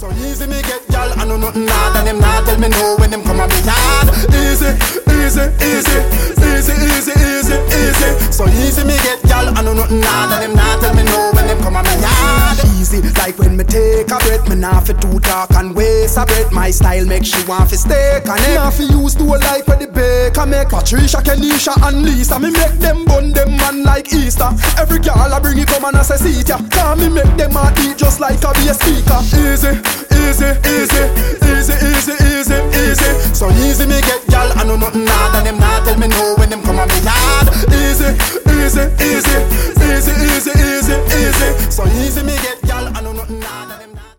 So easy me get y'all, I know nothing hard, and them not tell me no when them come on me yard. Easy, easy, easy, easy, easy, easy, easy. So easy me get y'all, I know nothing hard, and them not tell me no when them come on me yard. Easy, like when me take a breath, me nah fi too talk and waste a breath. My style make she want fi stay connect. Nah fi use to like where the baker make. Patricia, Kenisha and Lisa, me make them bun them man like Easter. Every girl I bring it come and I say see ya. Can me make them a eat just like a be a speaker. Easy, easy, easy, easy, easy, easy, easy. So easy me get y'all, I know nothing hard, and them not tell me no when them come on me yard. Easy, easy, easy.